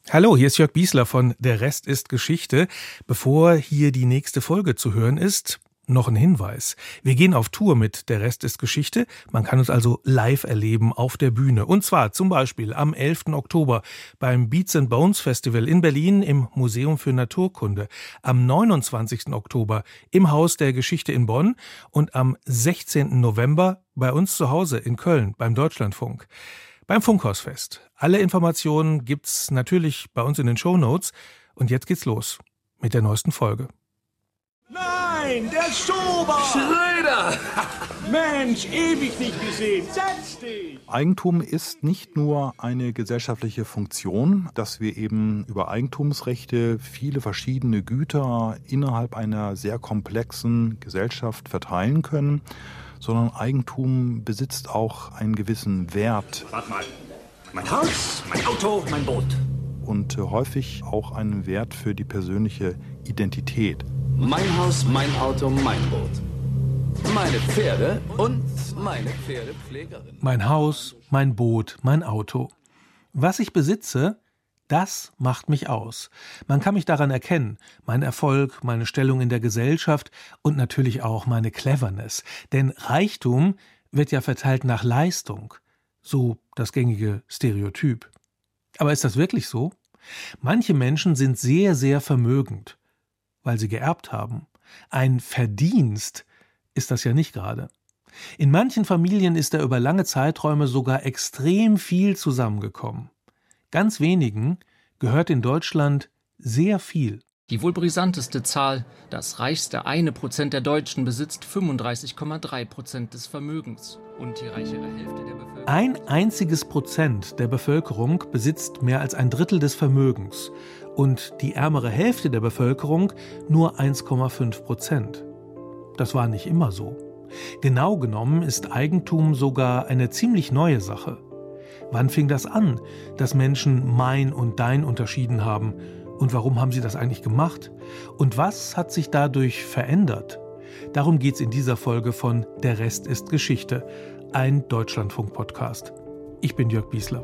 Hallo, hier ist Jörg Biesler von Der Rest ist Geschichte. Bevor hier die nächste Folge zu hören ist, noch ein Hinweis. Wir gehen auf Tour mit Der Rest ist Geschichte. Man kann uns also live erleben auf der Bühne. Und zwar zum Beispiel am 11. Oktober beim Beats and Bones Festival in Berlin im Museum für Naturkunde, am 29. Oktober im Haus der Geschichte in Bonn und am 16. November bei uns zu Hause in Köln beim Deutschlandfunk. Beim Funkhausfest. Alle Informationen gibt's natürlich bei uns in den Shownotes. Und jetzt geht's los mit der neuesten Folge. Nein, der Schober! Schröder! Mensch, ewig nicht gesehen. Setz dich! Eigentum ist nicht nur eine gesellschaftliche Funktion, dass wir eben über Eigentumsrechte viele verschiedene Güter innerhalb einer sehr komplexen Gesellschaft verteilen können, sondern Eigentum besitzt auch einen gewissen Wert. Warte mal. Mein Haus, mein Auto, mein Boot. Und häufig auch einen Wert für die persönliche Identität. Mein Haus, mein Auto, mein Boot. Meine Pferde und meine Pferdepflegerin. Mein Haus, mein Boot, mein Auto. Was ich besitze, das macht mich aus. Man kann mich daran erkennen, mein Erfolg, meine Stellung in der Gesellschaft und natürlich auch meine Cleverness. Denn Reichtum wird ja verteilt nach Leistung. So das gängige Stereotyp. Aber ist das wirklich so? Manche Menschen sind sehr, sehr vermögend, weil sie geerbt haben. Ein Verdienst ist das ja nicht gerade. In manchen Familien ist da über lange Zeiträume sogar extrem viel zusammengekommen. Ganz wenigen gehört in Deutschland sehr viel. Die wohl brisanteste Zahl: das reichste 1% der Deutschen besitzt 35,3% des Vermögens. Und die reichere Hälfte der Bevölkerung. Ein einziges Prozent der Bevölkerung besitzt mehr als ein Drittel des Vermögens. Und die ärmere Hälfte der Bevölkerung nur 1,5%. Das war nicht immer so. Genau genommen ist Eigentum sogar eine ziemlich neue Sache. Wann fing das an, dass Menschen mein und dein unterschieden haben? Und warum haben sie das eigentlich gemacht? Und was hat sich dadurch verändert? Darum geht's in dieser Folge von Der Rest ist Geschichte, ein Deutschlandfunk-Podcast. Ich bin Jörg Biesler.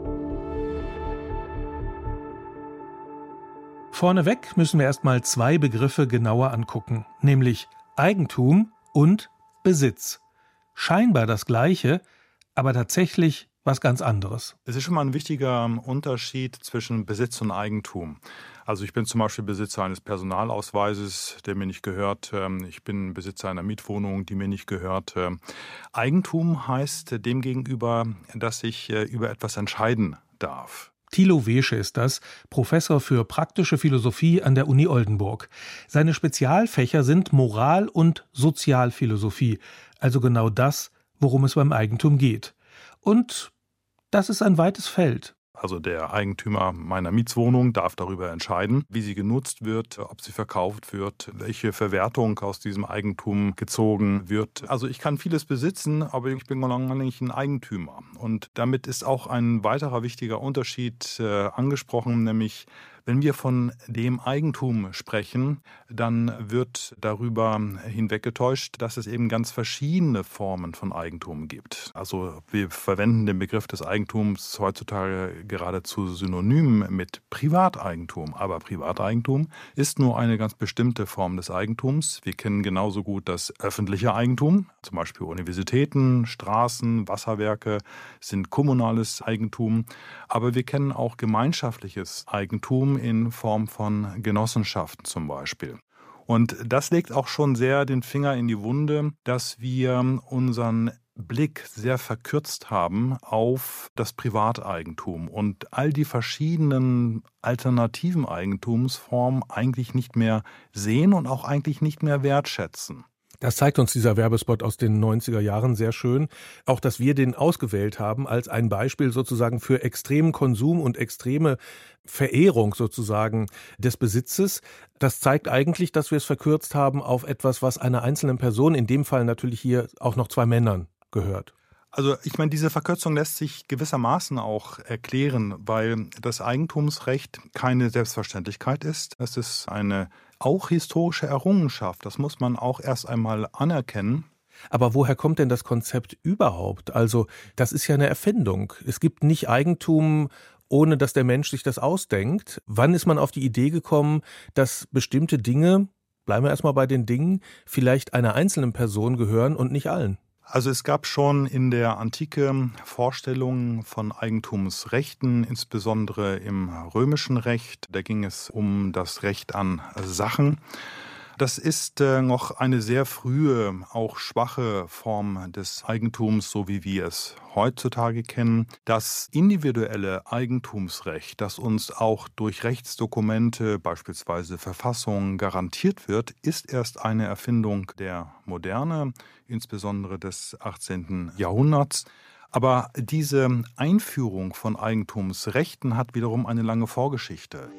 Vorneweg müssen wir erstmal zwei Begriffe genauer angucken, nämlich Eigentum und Besitz. Scheinbar das Gleiche, aber tatsächlich was ganz anderes. Es ist schon mal ein wichtiger Unterschied zwischen Besitz und Eigentum. Also ich bin zum Beispiel Besitzer eines Personalausweises, der mir nicht gehört. Ich bin Besitzer einer Mietwohnung, die mir nicht gehört. Eigentum heißt demgegenüber, dass ich über etwas entscheiden darf. Thilo Wesche ist das, Professor für praktische Philosophie an der Uni Oldenburg. Seine Spezialfächer sind Moral- und Sozialphilosophie, also genau das, worum es beim Eigentum geht. Und das ist ein weites Feld. Also der Eigentümer meiner Mietswohnung darf darüber entscheiden, wie sie genutzt wird, ob sie verkauft wird, welche Verwertung aus diesem Eigentum gezogen wird. Also ich kann vieles besitzen, aber ich bin noch nicht ein Eigentümer. Und damit ist auch ein weiterer wichtiger Unterschied angesprochen, nämlich wenn wir von dem Eigentum sprechen, dann wird darüber hinweggetäuscht, dass es eben ganz verschiedene Formen von Eigentum gibt. Also wir verwenden den Begriff des Eigentums heutzutage geradezu synonym mit Privateigentum. Aber Privateigentum ist nur eine ganz bestimmte Form des Eigentums. Wir kennen genauso gut das öffentliche Eigentum. Zum Beispiel Universitäten, Straßen, Wasserwerke sind kommunales Eigentum. Aber wir kennen auch gemeinschaftliches Eigentum in Form von Genossenschaften zum Beispiel. Und das legt auch schon sehr den Finger in die Wunde, dass wir unseren Blick sehr verkürzt haben auf das Privateigentum und all die verschiedenen alternativen Eigentumsformen eigentlich nicht mehr sehen und auch eigentlich nicht mehr wertschätzen. Das zeigt uns dieser Werbespot aus den 90er Jahren sehr schön. Auch, dass wir den ausgewählt haben als ein Beispiel sozusagen für extremen Konsum und extreme Verehrung sozusagen des Besitzes. Das zeigt eigentlich, dass wir es verkürzt haben auf etwas, was einer einzelnen Person, in dem Fall natürlich hier auch noch zwei Männern, gehört. Also ich meine, diese Verkürzung lässt sich gewissermaßen auch erklären, weil das Eigentumsrecht keine Selbstverständlichkeit ist. Es ist eine auch historische Errungenschaft. Das muss man auch erst einmal anerkennen. Aber woher kommt denn das Konzept überhaupt? Also das ist ja eine Erfindung. Es gibt nicht Eigentum ohne dass der Mensch sich das ausdenkt. Wann ist man auf die Idee gekommen, dass bestimmte Dinge, bleiben wir erstmal bei den Dingen, vielleicht einer einzelnen Person gehören und nicht allen? Also es gab schon in der Antike Vorstellungen von Eigentumsrechten, insbesondere im römischen Recht. Da ging es um das Recht an Sachen. Das ist noch eine sehr frühe, auch schwache Form des Eigentums, so wie wir es heutzutage kennen. Das individuelle Eigentumsrecht, das uns auch durch Rechtsdokumente, beispielsweise Verfassungen, garantiert wird, ist erst eine Erfindung der Moderne, insbesondere des 18. Jahrhunderts. Aber diese Einführung von Eigentumsrechten hat wiederum eine lange Vorgeschichte.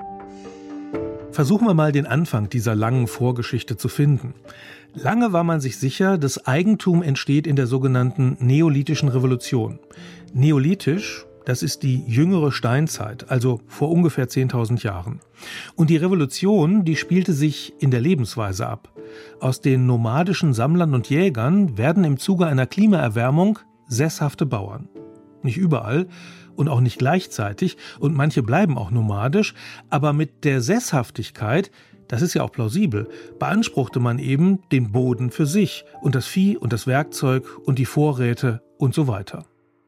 Versuchen wir mal den Anfang dieser langen Vorgeschichte zu finden. Lange war man sich sicher, das Eigentum entsteht in der sogenannten Neolithischen Revolution. Neolithisch, das ist die jüngere Steinzeit, also vor ungefähr 10.000 Jahren. Und die Revolution, die spielte sich in der Lebensweise ab. Aus den nomadischen Sammlern und Jägern werden im Zuge einer Klimaerwärmung sesshafte Bauern. Nicht überall und auch nicht gleichzeitig, und manche bleiben auch nomadisch, aber mit der Sesshaftigkeit, das ist ja auch plausibel, beanspruchte man eben den Boden für sich und das Vieh und das Werkzeug und die Vorräte und so weiter.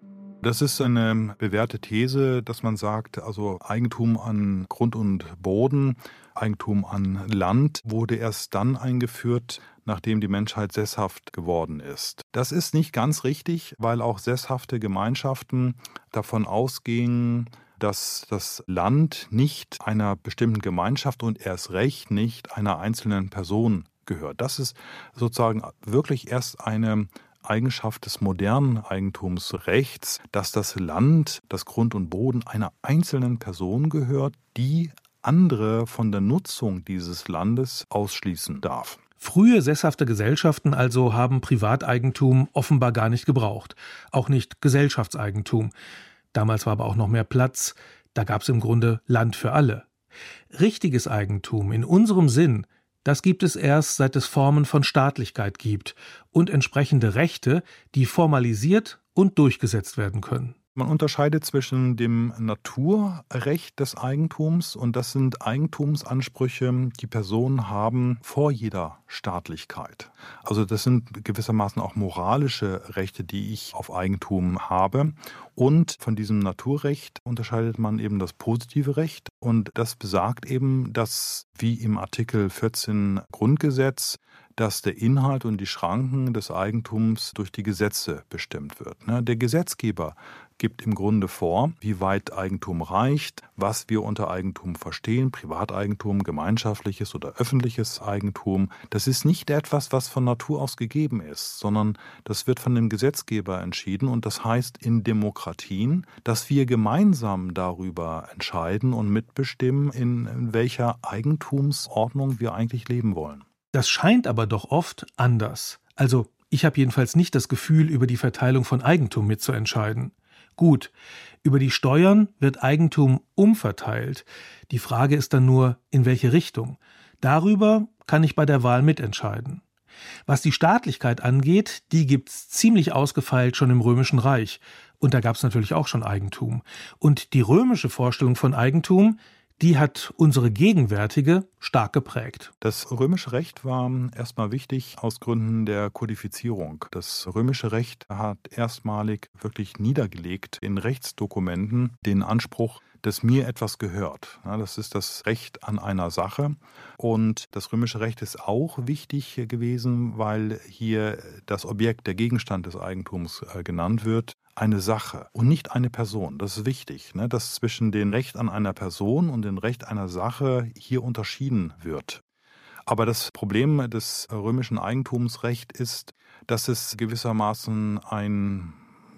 Das ist eine bewährte These, dass man sagt, also Eigentum an Grund und Boden, Eigentum an Land wurde erst dann eingeführt, nachdem die Menschheit sesshaft geworden ist. Das ist nicht ganz richtig, weil auch sesshafte Gemeinschaften davon ausgehen, dass das Land nicht einer bestimmten Gemeinschaft und erst recht nicht einer einzelnen Person gehört. Das ist sozusagen wirklich erst eine Eigenschaft des modernen Eigentumsrechts, dass das Land, das Grund und Boden einer einzelnen Person gehört, die andere von der Nutzung dieses Landes ausschließen darf. Frühe sesshafte Gesellschaften also haben Privateigentum offenbar gar nicht gebraucht, auch nicht Gesellschaftseigentum. Damals war aber auch noch mehr Platz, da gab es im Grunde Land für alle. Richtiges Eigentum in unserem Sinn, das gibt es erst, seit es Formen von Staatlichkeit gibt und entsprechende Rechte, die formalisiert und durchgesetzt werden können. Man unterscheidet zwischen dem Naturrecht des Eigentums, und das sind Eigentumsansprüche, die Personen haben vor jeder Staatlichkeit. Also das sind gewissermaßen auch moralische Rechte, die ich auf Eigentum habe. Und von diesem Naturrecht unterscheidet man eben das positive Recht. Und das besagt eben, dass wie im Artikel 14 Grundgesetz, dass der Inhalt und die Schranken des Eigentums durch die Gesetze bestimmt wird. Der Gesetzgeber gibt im Grunde vor, wie weit Eigentum reicht, was wir unter Eigentum verstehen, Privateigentum, gemeinschaftliches oder öffentliches Eigentum. Das ist nicht etwas, was von Natur aus gegeben ist, sondern das wird von dem Gesetzgeber entschieden, und das heißt in Demokratien, dass wir gemeinsam darüber entscheiden und mitbestimmen, in welcher Eigentumsordnung wir eigentlich leben wollen. Das scheint aber doch oft anders. Also ich habe jedenfalls nicht das Gefühl, über die Verteilung von Eigentum mitzuentscheiden. Gut, über die Steuern wird Eigentum umverteilt. Die Frage ist dann nur, in welche Richtung. Darüber kann ich bei der Wahl mitentscheiden. Was die Staatlichkeit angeht, die gibt's ziemlich ausgefeilt schon im Römischen Reich. Und da gab's natürlich auch schon Eigentum. Und die römische Vorstellung von Eigentum, die hat unsere gegenwärtige stark geprägt. Das römische Recht war erstmal wichtig aus Gründen der Kodifizierung. Das römische Recht hat erstmalig wirklich niedergelegt in Rechtsdokumenten den Anspruch, dass mir etwas gehört. Das ist das Recht an einer Sache. Und das römische Recht ist auch wichtig gewesen, weil hier das Objekt, der Gegenstand des Eigentums genannt wird, eine Sache und nicht eine Person. Das ist wichtig, dass zwischen dem Recht an einer Person und dem Recht einer Sache hier unterschieden wird. Aber das Problem des römischen Eigentumsrechts ist, dass es gewissermaßen ein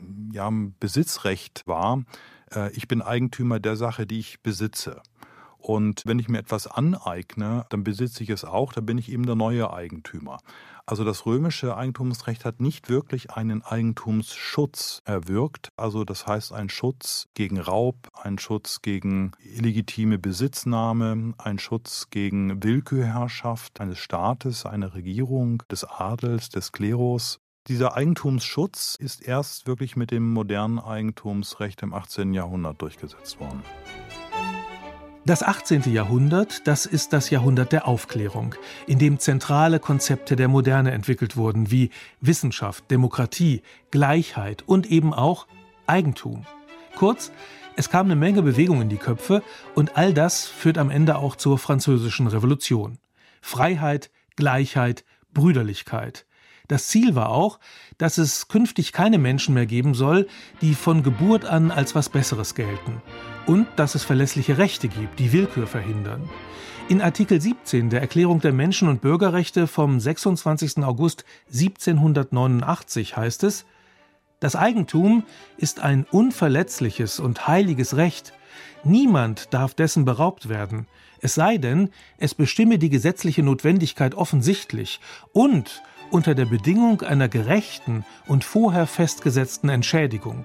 Besitzrecht war. Ich bin Eigentümer der Sache, die ich besitze. Und wenn ich mir etwas aneigne, dann besitze ich es auch, dann bin ich eben der neue Eigentümer. Also das römische Eigentumsrecht hat nicht wirklich einen Eigentumsschutz erwirkt. Also das heißt ein Schutz gegen Raub, ein Schutz gegen illegitime Besitznahme, ein Schutz gegen Willkürherrschaft eines Staates, einer Regierung, des Adels, des Klerus. Dieser Eigentumsschutz ist erst wirklich mit dem modernen Eigentumsrecht im 18. Jahrhundert durchgesetzt worden. Das 18. Jahrhundert, das ist das Jahrhundert der Aufklärung, in dem zentrale Konzepte der Moderne entwickelt wurden, wie Wissenschaft, Demokratie, Gleichheit und eben auch Eigentum. Kurz, es kam eine Menge Bewegung in die Köpfe und all das führt am Ende auch zur Französischen Revolution. Freiheit, Gleichheit, Brüderlichkeit. Das Ziel war auch, dass es künftig keine Menschen mehr geben soll, die von Geburt an als was Besseres gelten. Und dass es verlässliche Rechte gibt, die Willkür verhindern. In Artikel 17 der Erklärung der Menschen- und Bürgerrechte vom 26. August 1789 heißt es: Das Eigentum ist ein unverletzliches und heiliges Recht. Niemand darf dessen beraubt werden, es sei denn, es bestimme die gesetzliche Notwendigkeit offensichtlich und unter der Bedingung einer gerechten und vorher festgesetzten Entschädigung.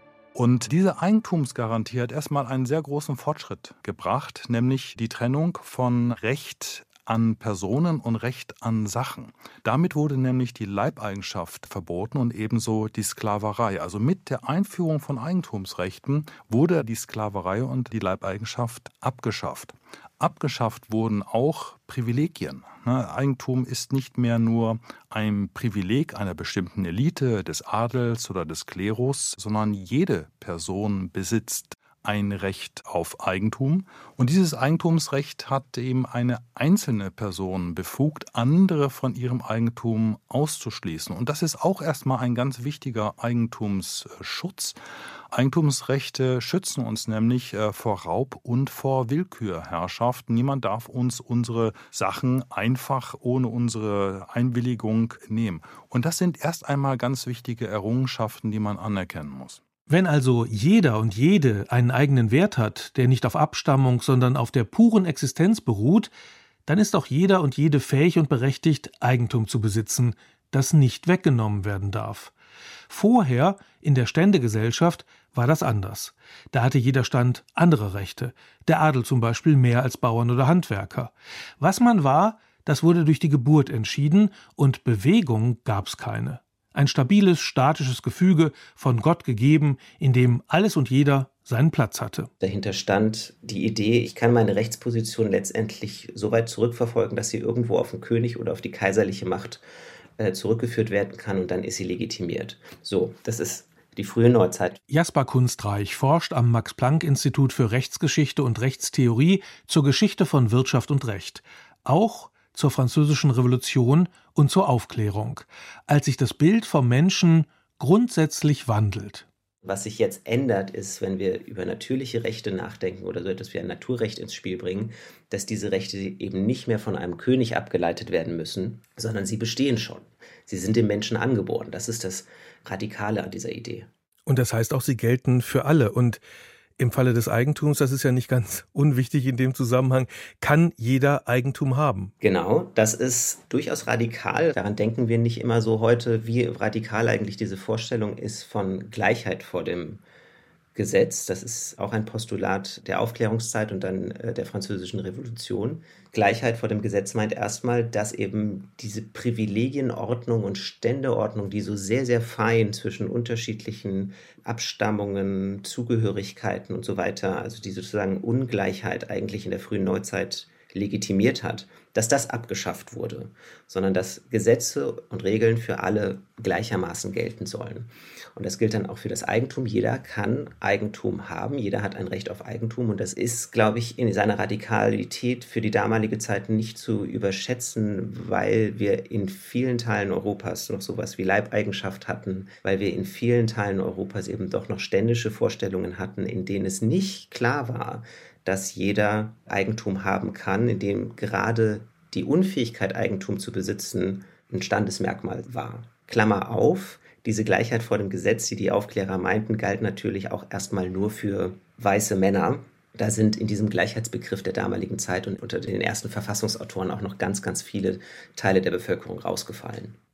Und diese Eigentumsgarantie hat erstmal einen sehr großen Fortschritt gebracht, nämlich die Trennung von Recht an Personen und Recht an Sachen. Damit wurde nämlich die Leibeigenschaft verboten und ebenso die Sklaverei. Also mit der Einführung von Eigentumsrechten wurde die Sklaverei und die Leibeigenschaft abgeschafft. Abgeschafft wurden auch Privilegien. Eigentum ist nicht mehr nur ein Privileg einer bestimmten Elite, des Adels oder des Klerus, sondern jede Person besitzt ein Recht auf Eigentum. Und dieses Eigentumsrecht hat eben eine einzelne Person befugt, andere von ihrem Eigentum auszuschließen. Und das ist auch erstmal ein ganz wichtiger Eigentumsschutz. Eigentumsrechte schützen uns nämlich vor Raub und vor Willkürherrschaft. Niemand darf uns unsere Sachen einfach ohne unsere Einwilligung nehmen. Und das sind erst einmal ganz wichtige Errungenschaften, die man anerkennen muss. Wenn also jeder und jede einen eigenen Wert hat, der nicht auf Abstammung, sondern auf der puren Existenz beruht, dann ist auch jeder und jede fähig und berechtigt, Eigentum zu besitzen, das nicht weggenommen werden darf. Vorher, in der Ständegesellschaft, war das anders. Da hatte jeder Stand andere Rechte, der Adel zum Beispiel mehr als Bauern oder Handwerker. Was man war, das wurde durch die Geburt entschieden und Bewegung gab's keine. Ein stabiles, statisches Gefüge, von Gott gegeben, in dem alles und jeder seinen Platz hatte. Dahinter stand die Idee, ich kann meine Rechtsposition letztendlich so weit zurückverfolgen, dass sie irgendwo auf den König oder auf die kaiserliche Macht zurückgeführt werden kann und dann ist sie legitimiert. So, das ist die frühe Neuzeit. Jasper Kunstreich forscht am Max-Planck-Institut für Rechtsgeschichte und Rechtstheorie zur Geschichte von Wirtschaft und Recht. Auch zur Französischen Revolution und zur Aufklärung, als sich das Bild vom Menschen grundsätzlich wandelt. Was sich jetzt ändert, ist, wenn wir über natürliche Rechte nachdenken oder so etwas wie ein Naturrecht ins Spiel bringen, dass diese Rechte eben nicht mehr von einem König abgeleitet werden müssen, sondern sie bestehen schon. Sie sind dem Menschen angeboren. Das ist das Radikale an dieser Idee. Und das heißt auch, sie gelten für alle. Und im Falle des Eigentums, das ist ja nicht ganz unwichtig in dem Zusammenhang, kann jeder Eigentum haben. Genau, das ist durchaus radikal. Daran denken wir nicht immer so heute, wie radikal eigentlich diese Vorstellung ist von Gleichheit vor dem Gesetz. Das ist auch ein Postulat der Aufklärungszeit und dann der Französischen Revolution. Gleichheit vor dem Gesetz meint erstmal, dass eben diese Privilegienordnung und Ständeordnung, die so sehr, sehr fein zwischen unterschiedlichen Abstammungen, Zugehörigkeiten und so weiter, also die sozusagen Ungleichheit eigentlich in der frühen Neuzeit legitimiert hat, dass das abgeschafft wurde, sondern dass Gesetze und Regeln für alle gleichermaßen gelten sollen. Und das gilt dann auch für das Eigentum. Jeder kann Eigentum haben, jeder hat ein Recht auf Eigentum und das ist, glaube ich, in seiner Radikalität für die damalige Zeit nicht zu überschätzen, weil wir in vielen Teilen Europas noch sowas wie Leibeigenschaft hatten, weil wir in vielen Teilen Europas eben doch noch ständische Vorstellungen hatten, in denen es nicht klar war, dass jeder Eigentum haben kann, in dem gerade die Unfähigkeit, Eigentum zu besitzen, ein Standesmerkmal war. Klammer auf, diese Gleichheit vor dem Gesetz, die die Aufklärer meinten, galt natürlich auch erstmal nur für weiße Männer. Da sind in diesem Gleichheitsbegriff der damaligen Zeit und unter den ersten Verfassungsautoren auch noch ganz, ganz viele Teile der Bevölkerung rausgefallen.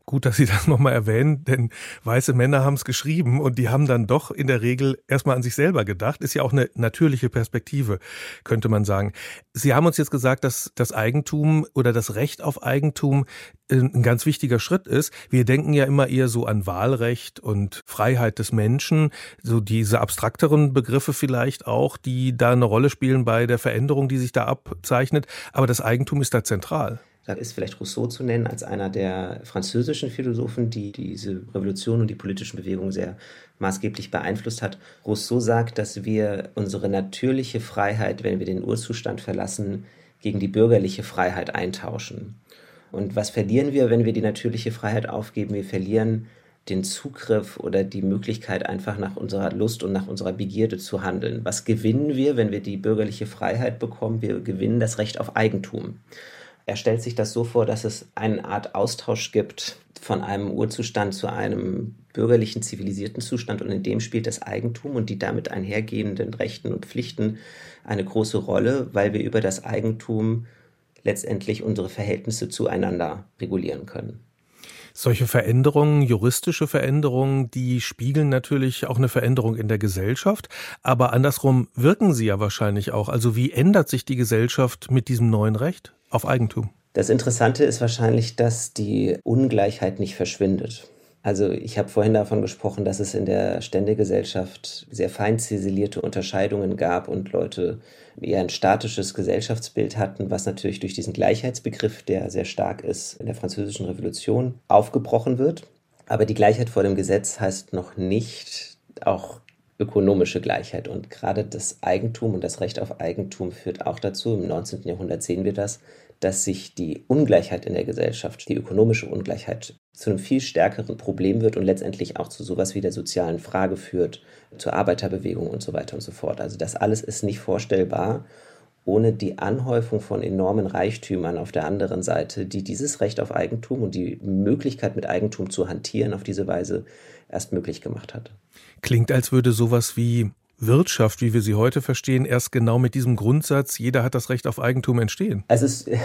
Gut, dass Sie das nochmal erwähnen, denn weiße Männer haben es geschrieben und die haben dann doch in der Regel erstmal an sich selber gedacht. Ist ja auch eine natürliche Perspektive, könnte man sagen. Sie haben uns jetzt gesagt, dass das Eigentum oder das Recht auf Eigentum ein ganz wichtiger Schritt ist. Wir denken ja immer eher so an Wahlrecht und Freiheit des Menschen, so diese abstrakteren Begriffe vielleicht auch, die da eine Rolle spielen bei der Veränderung, die sich da abzeichnet. Aber das Eigentum ist da zentral. Da ist vielleicht Rousseau zu nennen als einer der französischen Philosophen, die diese Revolution und die politischen Bewegungen sehr maßgeblich beeinflusst hat. Rousseau sagt, dass wir unsere natürliche Freiheit, wenn wir den Urzustand verlassen, gegen die bürgerliche Freiheit eintauschen. Und was verlieren wir, wenn wir die natürliche Freiheit aufgeben? Wir verlieren den Zugriff oder die Möglichkeit, einfach nach unserer Lust und nach unserer Begierde zu handeln. Was gewinnen wir, wenn wir die bürgerliche Freiheit bekommen? Wir gewinnen das Recht auf Eigentum. Er stellt sich das so vor, dass es eine Art Austausch gibt von einem Urzustand zu einem bürgerlichen, zivilisierten Zustand und in dem spielt das Eigentum und die damit einhergehenden Rechten und Pflichten eine große Rolle, weil wir über das Eigentum letztendlich unsere Verhältnisse zueinander regulieren können. Solche Veränderungen, juristische Veränderungen, die spiegeln natürlich auch eine Veränderung in der Gesellschaft, aber andersrum wirken sie ja wahrscheinlich auch. Also wie ändert sich die Gesellschaft mit diesem neuen Recht auf Eigentum? Das Interessante ist wahrscheinlich, dass die Ungleichheit nicht verschwindet. Also ich habe vorhin davon gesprochen, dass es in der Ständegesellschaft sehr fein ziselierte Unterscheidungen gab und Leute eher ein statisches Gesellschaftsbild hatten, was natürlich durch diesen Gleichheitsbegriff, der sehr stark ist in der Französischen Revolution, aufgebrochen wird. Aber die Gleichheit vor dem Gesetz heißt noch nicht auch ökonomische Gleichheit. Und gerade das Eigentum und das Recht auf Eigentum führt auch dazu, im 19. Jahrhundert sehen wir das, dass sich die Ungleichheit in der Gesellschaft, die ökonomische Ungleichheit, zu einem viel stärkeren Problem wird und letztendlich auch zu sowas wie der sozialen Frage führt, zur Arbeiterbewegung und so weiter und so fort. Also das alles ist nicht vorstellbar ohne die Anhäufung von enormen Reichtümern auf der anderen Seite, die dieses Recht auf Eigentum und die Möglichkeit mit Eigentum zu hantieren auf diese Weise erst möglich gemacht hat. Klingt, als würde sowas wie Wirtschaft, wie wir sie heute verstehen, erst genau mit diesem Grundsatz, jeder hat das Recht auf Eigentum, entstehen. Es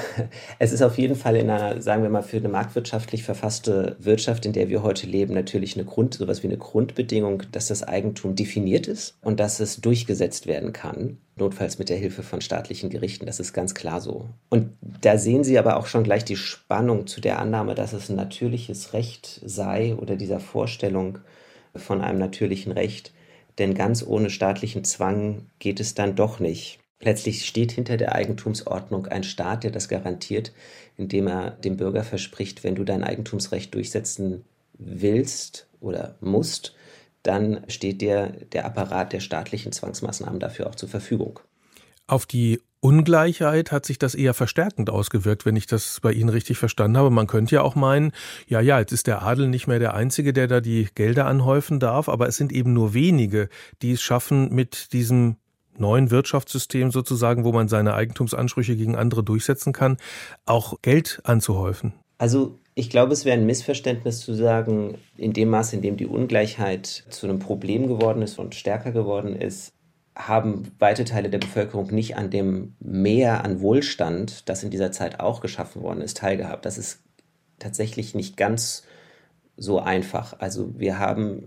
ist auf jeden Fall in einer, sagen wir mal, für eine marktwirtschaftlich verfasste Wirtschaft, in der wir heute leben, natürlich sowas wie eine Grundbedingung, dass das Eigentum definiert ist und dass es durchgesetzt werden kann, notfalls mit der Hilfe von staatlichen Gerichten. Das ist ganz klar so. Und da sehen Sie aber auch schon gleich die Spannung zu der Annahme, dass es ein natürliches Recht sei oder dieser Vorstellung von einem natürlichen Recht. Denn ganz ohne staatlichen Zwang geht es dann doch nicht. Letztlich steht hinter der Eigentumsordnung ein Staat, der das garantiert, indem er dem Bürger verspricht, wenn du dein Eigentumsrecht durchsetzen willst oder musst, dann steht dir der Apparat der staatlichen Zwangsmaßnahmen dafür auch zur Verfügung. Auf die Ungleichheit hat sich das eher verstärkend ausgewirkt, wenn ich das bei Ihnen richtig verstanden habe. Man könnte ja auch meinen, ja, jetzt ist der Adel nicht mehr der Einzige, der da die Gelder anhäufen darf, aber es sind eben nur wenige, die es schaffen, mit diesem neuen Wirtschaftssystem sozusagen, wo man seine Eigentumsansprüche gegen andere durchsetzen kann, auch Geld anzuhäufen. Also ich glaube, es wäre ein Missverständnis zu sagen, in dem Maß, in dem die Ungleichheit zu einem Problem geworden ist und stärker geworden ist, haben weite Teile der Bevölkerung nicht an dem Mehr an Wohlstand, das in dieser Zeit auch geschaffen worden ist, teilgehabt. Das ist tatsächlich nicht ganz so einfach. Also wir haben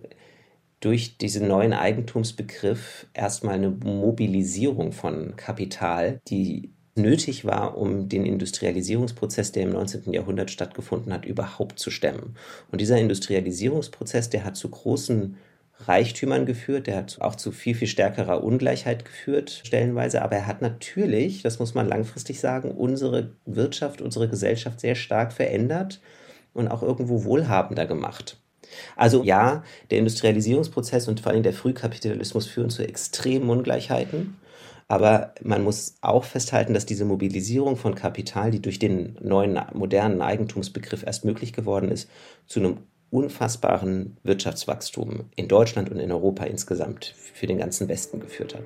durch diesen neuen Eigentumsbegriff erstmal eine Mobilisierung von Kapital, die nötig war, um den Industrialisierungsprozess, der im 19. Jahrhundert stattgefunden hat, überhaupt zu stemmen. Und dieser Industrialisierungsprozess, der hat zu großen Reichtümern geführt, der hat auch zu viel, viel stärkerer Ungleichheit geführt, stellenweise, aber er hat natürlich, das muss man langfristig sagen, unsere Wirtschaft, unsere Gesellschaft sehr stark verändert und auch irgendwo wohlhabender gemacht. Also ja, der Industrialisierungsprozess und vor allem der Frühkapitalismus führen zu extremen Ungleichheiten, aber man muss auch festhalten, dass diese Mobilisierung von Kapital, die durch den neuen modernen Eigentumsbegriff erst möglich geworden ist, zu einem unfassbaren Wirtschaftswachstum in Deutschland und in Europa insgesamt für den ganzen Westen geführt hat.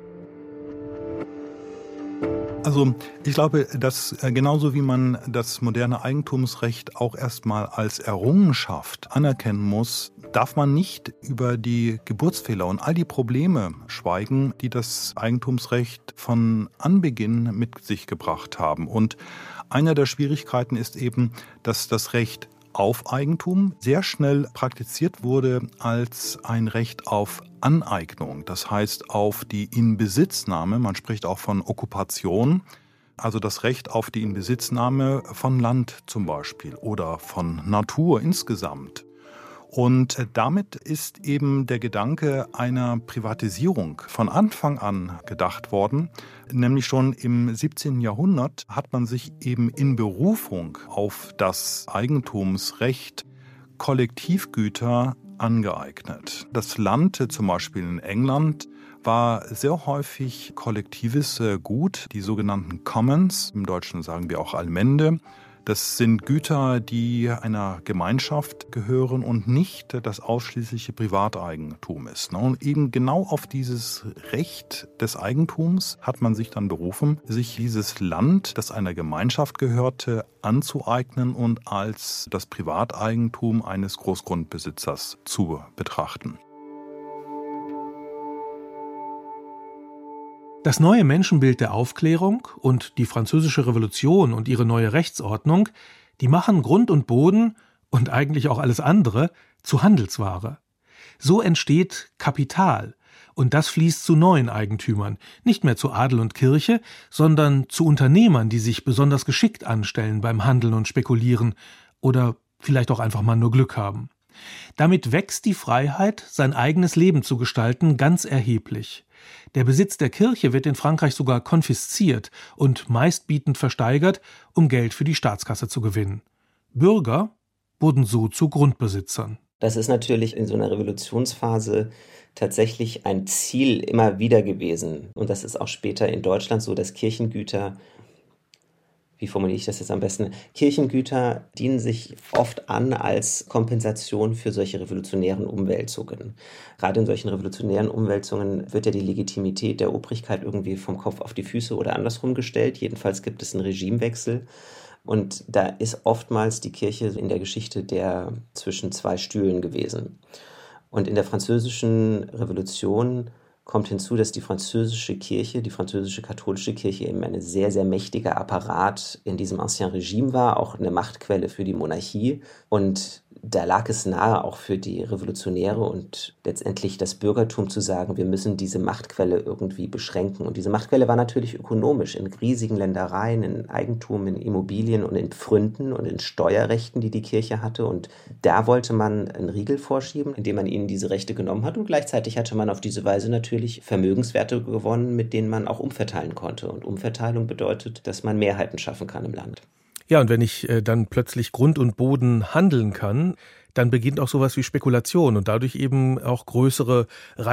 Also ich glaube, dass genauso wie man das moderne Eigentumsrecht auch erstmal als Errungenschaft anerkennen muss, darf man nicht über die Geburtsfehler und all die Probleme schweigen, die das Eigentumsrecht von Anbeginn mit sich gebracht haben. Und eine der Schwierigkeiten ist eben, dass das Recht auf Eigentum sehr schnell praktiziert wurde als ein Recht auf Aneignung. Das heißt auf die Inbesitznahme, man spricht auch von Okkupation, also das Recht auf die Inbesitznahme von Land zum Beispiel oder von Natur insgesamt. Und damit ist eben der Gedanke einer Privatisierung von Anfang an gedacht worden. Nämlich schon im 17. Jahrhundert hat man sich eben in Berufung auf das Eigentumsrecht Kollektivgüter angeeignet. Das Land, zum Beispiel in England, war sehr häufig kollektives Gut, die sogenannten Commons, im Deutschen sagen wir auch Allmende. Das sind Güter, die einer Gemeinschaft gehören und nicht das ausschließliche Privateigentum ist. Und eben genau auf dieses Recht des Eigentums hat man sich dann berufen, sich dieses Land, das einer Gemeinschaft gehörte, anzueignen und als das Privateigentum eines Großgrundbesitzers zu betrachten. Das neue Menschenbild der Aufklärung und die Französische Revolution und ihre neue Rechtsordnung, die machen Grund und Boden und eigentlich auch alles andere zu Handelsware. So entsteht Kapital und das fließt zu neuen Eigentümern, nicht mehr zu Adel und Kirche, sondern zu Unternehmern, die sich besonders geschickt anstellen beim Handeln und Spekulieren oder vielleicht auch einfach mal nur Glück haben. Damit wächst die Freiheit, sein eigenes Leben zu gestalten, ganz erheblich. Der Besitz der Kirche wird in Frankreich sogar konfisziert und meistbietend versteigert, um Geld für die Staatskasse zu gewinnen. Bürger wurden so zu Grundbesitzern. Das ist natürlich in so einer Revolutionsphase tatsächlich ein Ziel immer wieder gewesen. Und das ist auch später in Deutschland so, dass Kirchengüter, wie formuliere ich das jetzt am besten? Kirchengüter dienen sich oft an als Kompensation für solche revolutionären Umwälzungen. Gerade in solchen revolutionären Umwälzungen wird ja die Legitimität der Obrigkeit irgendwie vom Kopf auf die Füße oder andersrum gestellt. Jedenfalls gibt es einen Regimewechsel. Und da ist oftmals die Kirche in der Geschichte der zwischen zwei Stühlen gewesen. Und in der Französischen Revolution kommt hinzu, dass die französische Kirche, die französische katholische Kirche eben ein sehr, sehr mächtiger Apparat in diesem Ancien Regime war, auch eine Machtquelle für die Monarchie. Und da lag es nahe, auch für die Revolutionäre und letztendlich das Bürgertum zu sagen, wir müssen diese Machtquelle irgendwie beschränken. Und diese Machtquelle war natürlich ökonomisch, in riesigen Ländereien, in Eigentum, in Immobilien und in Pfründen und in Steuerrechten, die die Kirche hatte. Und da wollte man einen Riegel vorschieben, indem man ihnen diese Rechte genommen hat. Und gleichzeitig hatte man auf diese Weise natürlich Vermögenswerte gewonnen, mit denen man auch umverteilen konnte. Und Umverteilung bedeutet, dass man Mehrheiten schaffen kann im Land. Ja, und wenn ich dann plötzlich Grund und Boden handeln kann, dann beginnt auch sowas wie Spekulation und dadurch eben auch größere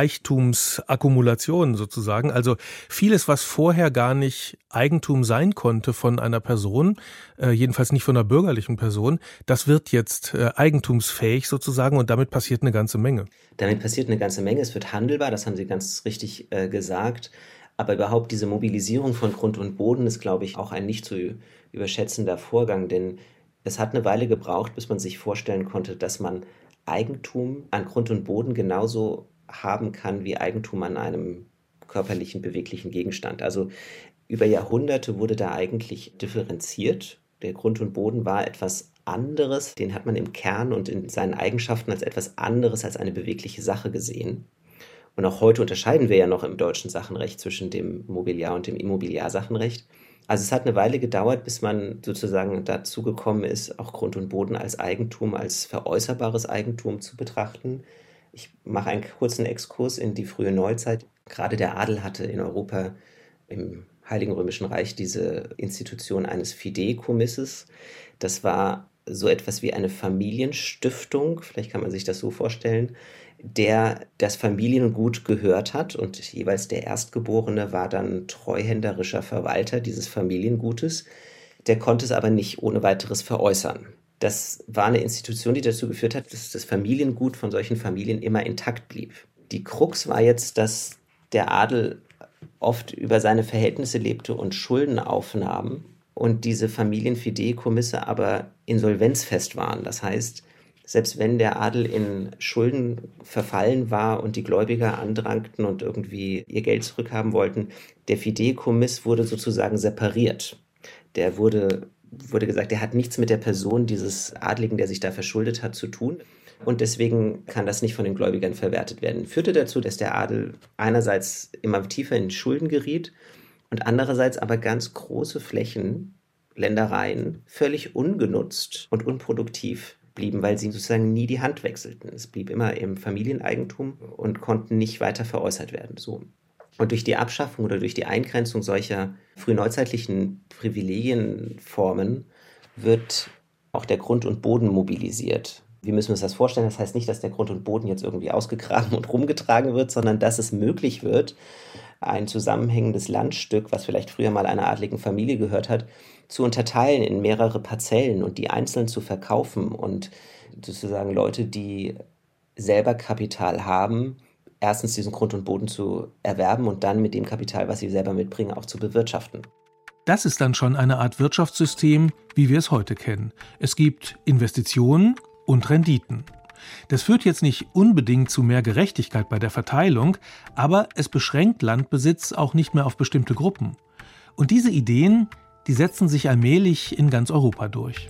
Reichtumsakkumulationen sozusagen. Also vieles, was vorher gar nicht Eigentum sein konnte von einer Person, jedenfalls nicht von einer bürgerlichen Person, das wird jetzt eigentumsfähig sozusagen und damit passiert eine ganze Menge. Damit passiert eine ganze Menge. Es wird handelbar, das haben Sie ganz richtig gesagt. Aber überhaupt diese Mobilisierung von Grund und Boden ist, glaube ich, auch ein nicht zu überschätzender Vorgang, denn es hat eine Weile gebraucht, bis man sich vorstellen konnte, dass man Eigentum an Grund und Boden genauso haben kann wie Eigentum an einem körperlichen, beweglichen Gegenstand. Also über Jahrhunderte wurde da eigentlich differenziert. Der Grund und Boden war etwas anderes, den hat man im Kern und in seinen Eigenschaften als etwas anderes als eine bewegliche Sache gesehen. Und auch heute unterscheiden wir ja noch im deutschen Sachenrecht zwischen dem Mobiliar- und dem Immobiliarsachenrecht. Also es hat eine Weile gedauert, bis man sozusagen dazu gekommen ist, auch Grund und Boden als Eigentum, als veräußerbares Eigentum zu betrachten. Ich mache einen kurzen Exkurs in die frühe Neuzeit. Gerade der Adel hatte in Europa im Heiligen Römischen Reich diese Institution eines Fideikommisses. Das war so etwas wie eine Familienstiftung, vielleicht kann man sich das so vorstellen, der das Familiengut gehört hat und jeweils der Erstgeborene war dann treuhänderischer Verwalter dieses Familiengutes. Der konnte es aber nicht ohne weiteres veräußern. Das war eine Institution, die dazu geführt hat, dass das Familiengut von solchen Familien immer intakt blieb. Die Krux war jetzt, dass der Adel oft über seine Verhältnisse lebte und Schulden aufnahm und diese Familienfideikomisse aber insolvenzfest waren. Das heißt, selbst wenn der Adel in Schulden verfallen war und die Gläubiger andrangten und irgendwie ihr Geld zurückhaben wollten, der Fideikommiss wurde sozusagen separiert. Der wurde wurde gesagt, der hat nichts mit der Person dieses Adligen, der sich da verschuldet hat, zu tun. Und deswegen kann das nicht von den Gläubigern verwertet werden. Führte dazu, dass der Adel einerseits immer tiefer in Schulden geriet und andererseits aber ganz große Flächen, Ländereien, völlig ungenutzt und unproduktiv blieben, weil sie sozusagen nie die Hand wechselten. Es blieb immer im Familieneigentum und konnten nicht weiter veräußert werden. So. Und durch die Abschaffung oder durch die Eingrenzung solcher frühneuzeitlichen Privilegienformen wird auch der Grund und Boden mobilisiert. Wie müssen wir uns das vorstellen? Das heißt nicht, dass der Grund und Boden jetzt irgendwie ausgegraben und rumgetragen wird, sondern dass es möglich wird, ein zusammenhängendes Landstück, was vielleicht früher mal einer adligen Familie gehört hat, zu unterteilen in mehrere Parzellen und die einzeln zu verkaufen und sozusagen Leute, die selber Kapital haben, erstens diesen Grund und Boden zu erwerben und dann mit dem Kapital, was sie selber mitbringen, auch zu bewirtschaften. Das ist dann schon eine Art Wirtschaftssystem, wie wir es heute kennen. Es gibt Investitionen und Renditen. Das führt jetzt nicht unbedingt zu mehr Gerechtigkeit bei der Verteilung, aber es beschränkt Landbesitz auch nicht mehr auf bestimmte Gruppen. Und diese Ideen, die setzen sich allmählich in ganz Europa durch.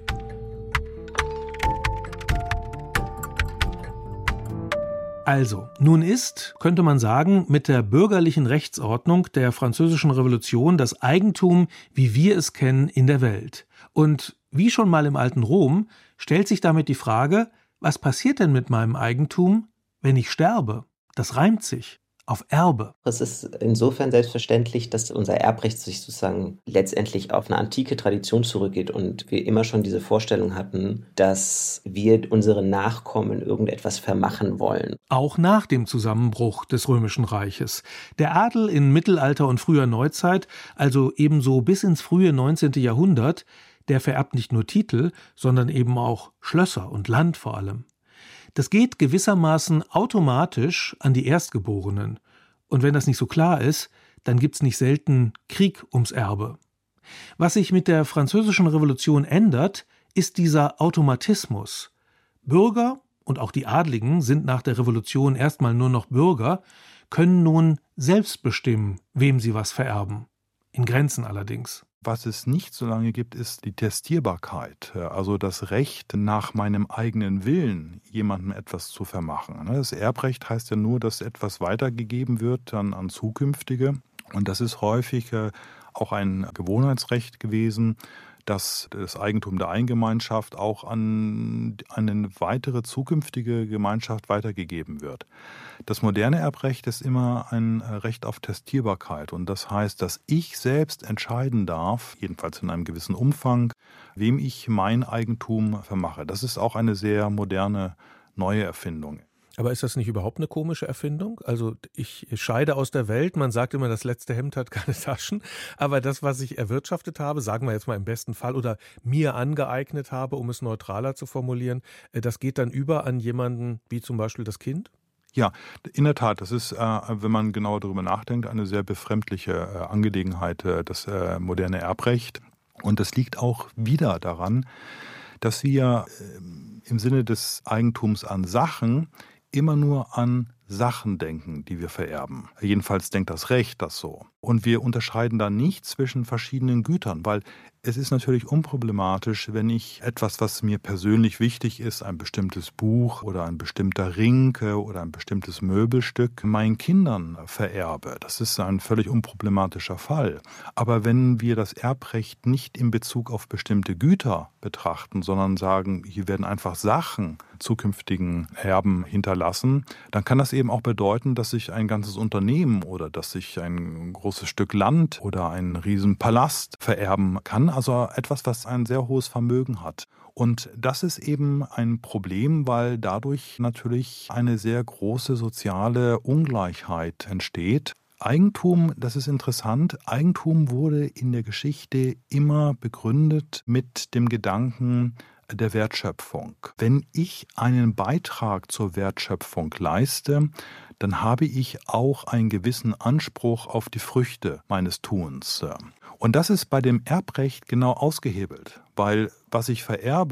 Also, nun ist, könnte man sagen, mit der bürgerlichen Rechtsordnung der Französischen Revolution das Eigentum, wie wir es kennen, in der Welt. Und wie schon mal im alten Rom, stellt sich damit die Frage, was passiert denn mit meinem Eigentum, wenn ich sterbe? Das reimt sich auf Erbe. Es ist insofern selbstverständlich, dass unser Erbrecht sich sozusagen letztendlich auf eine antike Tradition zurückgeht und wir immer schon diese Vorstellung hatten, dass wir unseren Nachkommen irgendetwas vermachen wollen. Auch nach dem Zusammenbruch des Römischen Reiches. Der Adel in Mittelalter und früher Neuzeit, also ebenso bis ins frühe 19. Jahrhundert, der vererbt nicht nur Titel, sondern eben auch Schlösser und Land vor allem. Das geht gewissermaßen automatisch an die Erstgeborenen. Und wenn das nicht so klar ist, dann gibt's nicht selten Krieg ums Erbe. Was sich mit der Französischen Revolution ändert, ist dieser Automatismus. Bürger und auch die Adligen sind nach der Revolution erstmal nur noch Bürger, können nun selbst bestimmen, wem sie was vererben. In Grenzen allerdings. Was es nicht so lange gibt, ist die Testierbarkeit, also das Recht, nach meinem eigenen Willen jemandem etwas zu vermachen. Das Erbrecht heißt ja nur, dass etwas weitergegeben wird dann an Zukünftige. Und das ist häufig auch ein Gewohnheitsrecht gewesen, dass das Eigentum der Eingemeinschaft auch an eine weitere zukünftige Gemeinschaft weitergegeben wird. Das moderne Erbrecht ist immer ein Recht auf Testierbarkeit und das heißt, dass ich selbst entscheiden darf, jedenfalls in einem gewissen Umfang, wem ich mein Eigentum vermache. Das ist auch eine sehr moderne, neue Erfindung. Aber ist das nicht überhaupt eine komische Erfindung? Also ich scheide aus der Welt, man sagt immer, das letzte Hemd hat keine Taschen, aber das, was ich erwirtschaftet habe, sagen wir jetzt mal im besten Fall, oder mir angeeignet habe, um es neutraler zu formulieren, das geht dann über an jemanden wie zum Beispiel das Kind? Ja, in der Tat, das ist, wenn man genauer darüber nachdenkt, eine sehr befremdliche Angelegenheit, das moderne Erbrecht. Und das liegt auch wieder daran, dass wir im Sinne des Eigentums an Sachen immer nur an Sachen denken, die wir vererben. Jedenfalls denkt das Recht das so. Und wir unterscheiden da nicht zwischen verschiedenen Gütern, weil es ist natürlich unproblematisch, wenn ich etwas, was mir persönlich wichtig ist, ein bestimmtes Buch oder ein bestimmter Ring oder ein bestimmtes Möbelstück, meinen Kindern vererbe. Das ist ein völlig unproblematischer Fall. Aber wenn wir das Erbrecht nicht in Bezug auf bestimmte Güter betrachten, sondern sagen, hier werden einfach Sachen zukünftigen Erben hinterlassen, dann kann das eben auch bedeuten, dass ich ein ganzes Unternehmen oder dass ich ein großes Stück Land oder einen riesen Palast vererben kann. Also etwas, was ein sehr hohes Vermögen hat. Und das ist eben ein Problem, weil dadurch natürlich eine sehr große soziale Ungleichheit entsteht. Eigentum, das ist interessant, Eigentum wurde in der Geschichte immer begründet mit dem Gedanken der Wertschöpfung. Wenn ich einen Beitrag zur Wertschöpfung leiste, dann habe ich auch einen gewissen Anspruch auf die Früchte meines Tuns. Und das ist bei dem Erbrecht genau ausgehebelt, weil was ich vererbe,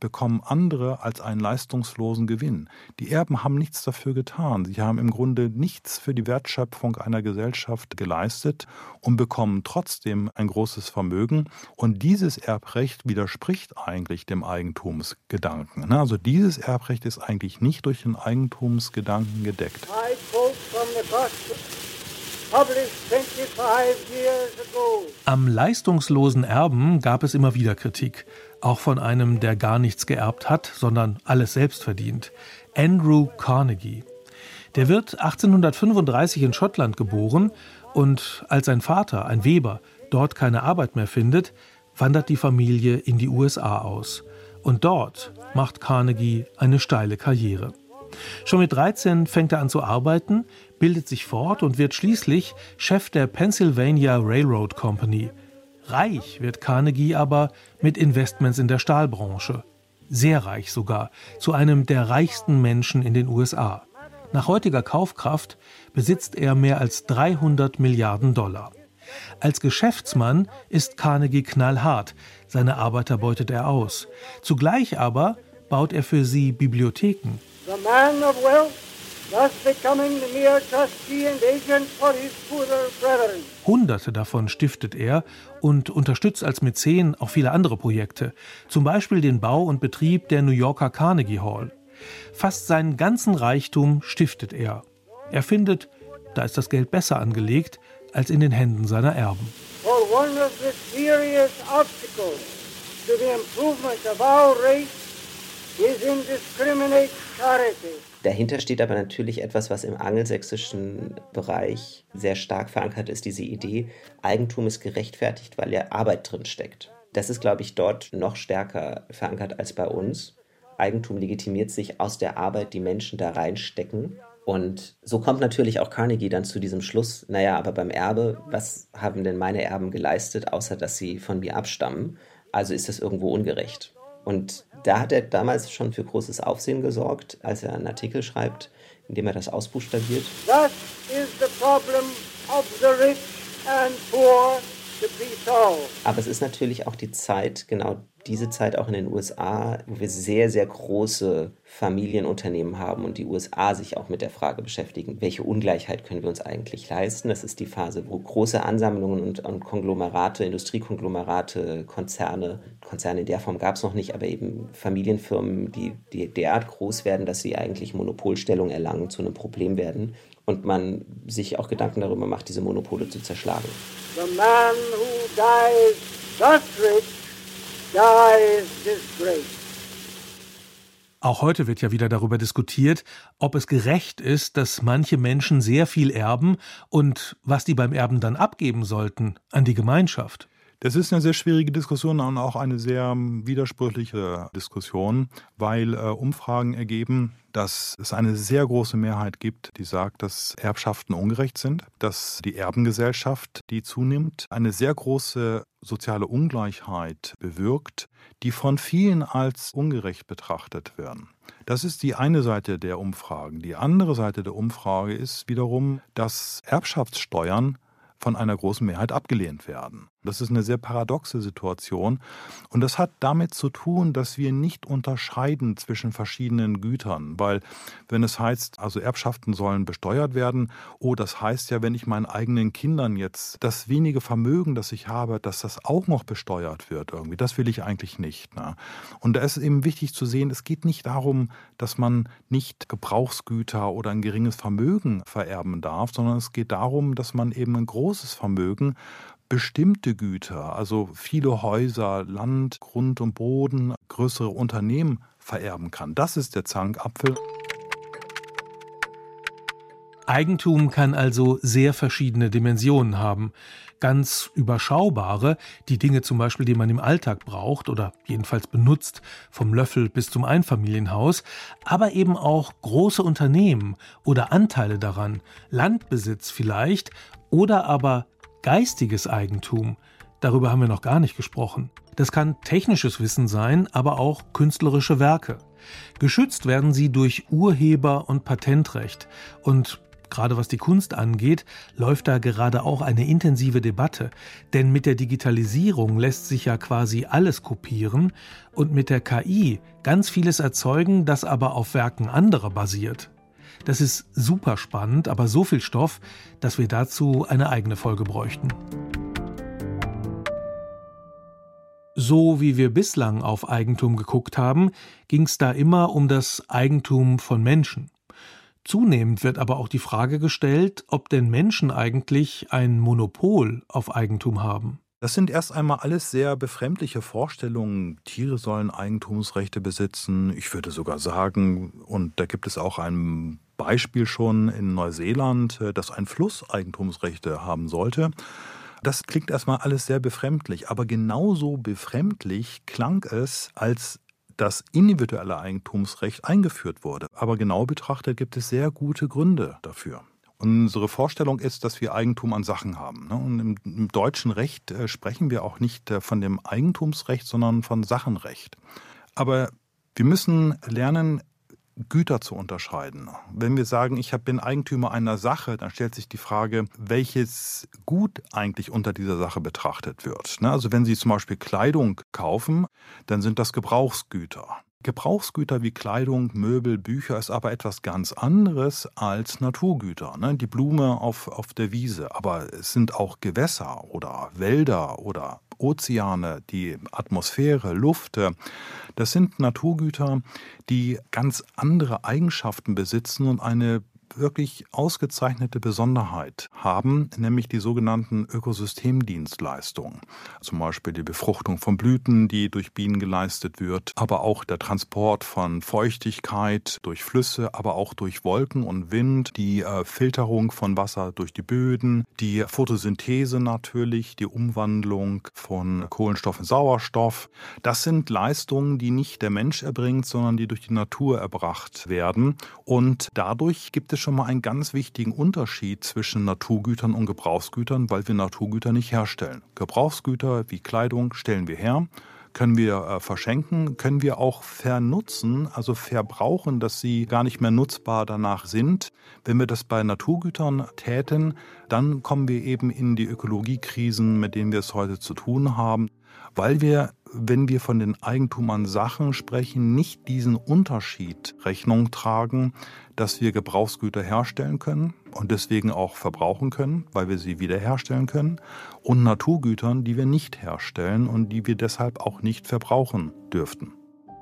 bekommen andere als einen leistungslosen Gewinn. Die Erben haben nichts dafür getan. Sie haben im Grunde nichts für die Wertschöpfung einer Gesellschaft geleistet und bekommen trotzdem ein großes Vermögen. Und dieses Erbrecht widerspricht eigentlich dem Eigentumsgedanken. Also dieses Erbrecht ist eigentlich nicht durch den Eigentumsgedanken gedeckt. I quote from the Gospel, published 25 years ago. Am leistungslosen Erben gab es immer wieder Kritik. Auch von einem, der gar nichts geerbt hat, sondern alles selbst verdient. Andrew Carnegie. Der wird 1835 in Schottland geboren und als sein Vater, ein Weber, dort keine Arbeit mehr findet, wandert die Familie in die USA aus. Und dort macht Carnegie eine steile Karriere. Schon mit 13 fängt er an zu arbeiten, bildet sich fort und wird schließlich Chef der Pennsylvania Railroad Company. Reich wird Carnegie aber mit Investments in der Stahlbranche. Sehr reich sogar, zu einem der reichsten Menschen in den USA. Nach heutiger Kaufkraft besitzt er mehr als 300 Milliarden $. Als Geschäftsmann ist Carnegie knallhart, seine Arbeiter beutet er aus. Zugleich aber baut er für sie Bibliotheken. The man of wealth, thus becoming the mere trustee and agent for his poorer brethren. Hunderte davon stiftet er und unterstützt als Mäzen auch viele andere Projekte, zum Beispiel den Bau und Betrieb der New Yorker Carnegie Hall. Fast seinen ganzen Reichtum stiftet er. Er findet, da ist das Geld besser angelegt als in den Händen seiner Erben. For one of the serious obstacles to the improvement of our race is indiscriminate charity. Dahinter steht aber natürlich etwas, was im angelsächsischen Bereich sehr stark verankert ist, diese Idee, Eigentum ist gerechtfertigt, weil ja Arbeit drin steckt. Das ist, glaube ich, dort noch stärker verankert als bei uns. Eigentum legitimiert sich aus der Arbeit, die Menschen da reinstecken. Und so kommt natürlich auch Carnegie dann zu diesem Schluss, naja, aber beim Erbe, was haben denn meine Erben geleistet, außer dass sie von mir abstammen? Also ist das irgendwo ungerecht. Und da hat er damals schon für großes Aufsehen gesorgt, als er einen Artikel schreibt, in dem er das ausbuchstabiert. Thus is the problem of the rich and poor to be solved. Aber es ist natürlich auch die Zeit, genau diese Zeit auch in den USA, wo wir sehr, sehr große Familienunternehmen haben und die USA sich auch mit der Frage beschäftigen, welche Ungleichheit können wir uns eigentlich leisten. Das ist die Phase, wo große Ansammlungen und Konglomerate, Industriekonglomerate, Konzerne in der Form gab es noch nicht, aber eben Familienfirmen, die derart groß werden, dass sie eigentlich Monopolstellung erlangen, zu einem Problem werden und man sich auch Gedanken darüber macht, diese Monopole zu zerschlagen. The man who dies thus rich dies disgraced. Auch heute wird ja wieder darüber diskutiert, ob es gerecht ist, dass manche Menschen sehr viel erben und was die beim Erben dann abgeben sollten an die Gemeinschaft. Das ist eine sehr schwierige Diskussion und auch eine sehr widersprüchliche Diskussion, weil Umfragen ergeben, dass es eine sehr große Mehrheit gibt, die sagt, dass Erbschaften ungerecht sind, dass die Erbengesellschaft, die zunimmt, eine sehr große soziale Ungleichheit bewirkt, die von vielen als ungerecht betrachtet werden. Das ist die eine Seite der Umfragen. Die andere Seite der Umfrage ist wiederum, dass Erbschaftssteuern von einer großen Mehrheit abgelehnt werden. Das ist eine sehr paradoxe Situation und das hat damit zu tun, dass wir nicht unterscheiden zwischen verschiedenen Gütern, weil wenn es heißt, also Erbschaften sollen besteuert werden, das heißt ja, wenn ich meinen eigenen Kindern jetzt das wenige Vermögen, das ich habe, dass das auch noch besteuert wird irgendwie, das will ich eigentlich nicht. Ne? Und da ist es eben wichtig zu sehen, es geht nicht darum, dass man nicht Gebrauchsgüter oder ein geringes Vermögen vererben darf, sondern es geht darum, dass man eben ein großes Vermögen, bestimmte Güter, also viele Häuser, Land, Grund und Boden, größere Unternehmen vererben kann. Das ist der Zankapfel. Eigentum kann also sehr verschiedene Dimensionen haben. Ganz überschaubare, die Dinge zum Beispiel, die man im Alltag braucht oder jedenfalls benutzt, vom Löffel bis zum Einfamilienhaus, aber eben auch große Unternehmen oder Anteile daran, Landbesitz vielleicht oder aber geistiges Eigentum. Darüber haben wir noch gar nicht gesprochen. Das kann technisches Wissen sein, aber auch künstlerische Werke. Geschützt werden sie durch Urheber- und Patentrecht und gerade was die Kunst angeht, läuft da gerade auch eine intensive Debatte. Denn mit der Digitalisierung lässt sich ja quasi alles kopieren und mit der KI ganz vieles erzeugen, das aber auf Werken anderer basiert. Das ist super spannend, aber so viel Stoff, dass wir dazu eine eigene Folge bräuchten. So wie wir bislang auf Eigentum geguckt haben, ging es da immer um das Eigentum von Menschen. Zunehmend wird aber auch die Frage gestellt, ob denn Menschen eigentlich ein Monopol auf Eigentum haben. Das sind erst einmal alles sehr befremdliche Vorstellungen. Tiere sollen Eigentumsrechte besitzen. Ich würde sogar sagen, und da gibt es auch ein Beispiel schon in Neuseeland, dass ein Fluss Eigentumsrechte haben sollte. Das klingt erstmal alles sehr befremdlich, aber genauso befremdlich klang es, als das individuelle Eigentumsrecht eingeführt wurde. Aber genau betrachtet gibt es sehr gute Gründe dafür. Unsere Vorstellung ist, dass wir Eigentum an Sachen haben. Und im deutschen Recht sprechen wir auch nicht von dem Eigentumsrecht, sondern von Sachenrecht. Aber wir müssen lernen, Güter zu unterscheiden. Wenn wir sagen, ich bin Eigentümer einer Sache, dann stellt sich die Frage, welches Gut eigentlich unter dieser Sache betrachtet wird. Also wenn Sie zum Beispiel Kleidung kaufen, dann sind das Gebrauchsgüter. Gebrauchsgüter wie Kleidung, Möbel, Bücher ist aber etwas ganz anderes als Naturgüter. Die Blume auf der Wiese, aber es sind auch Gewässer oder Wälder oder Ozeane, die Atmosphäre, Luft. Das sind Naturgüter, die ganz andere Eigenschaften besitzen und eine wirklich ausgezeichnete Besonderheit haben, nämlich die sogenannten Ökosystemdienstleistungen. Zum Beispiel die Befruchtung von Blüten, die durch Bienen geleistet wird, aber auch der Transport von Feuchtigkeit durch Flüsse, aber auch durch Wolken und Wind, die Filterung von Wasser durch die Böden, die Photosynthese natürlich, die Umwandlung von Kohlenstoff in Sauerstoff. Das sind Leistungen, die nicht der Mensch erbringt, sondern die durch die Natur erbracht werden. Und dadurch gibt es schon mal einen ganz wichtigen Unterschied zwischen Naturgütern und Gebrauchsgütern, weil wir Naturgüter nicht herstellen. Gebrauchsgüter wie Kleidung stellen wir her, können wir verschenken, können wir auch vernutzen, also verbrauchen, dass sie gar nicht mehr nutzbar danach sind. Wenn wir das bei Naturgütern täten, dann kommen wir eben in die Ökologiekrisen, mit denen wir es heute zu tun haben, weil wir, wenn wir von den Eigentum an Sachen sprechen, nicht diesen Unterschied Rechnung tragen, dass wir Gebrauchsgüter herstellen können und deswegen auch verbrauchen können, weil wir sie wiederherstellen können, und Naturgütern, die wir nicht herstellen und die wir deshalb auch nicht verbrauchen dürften.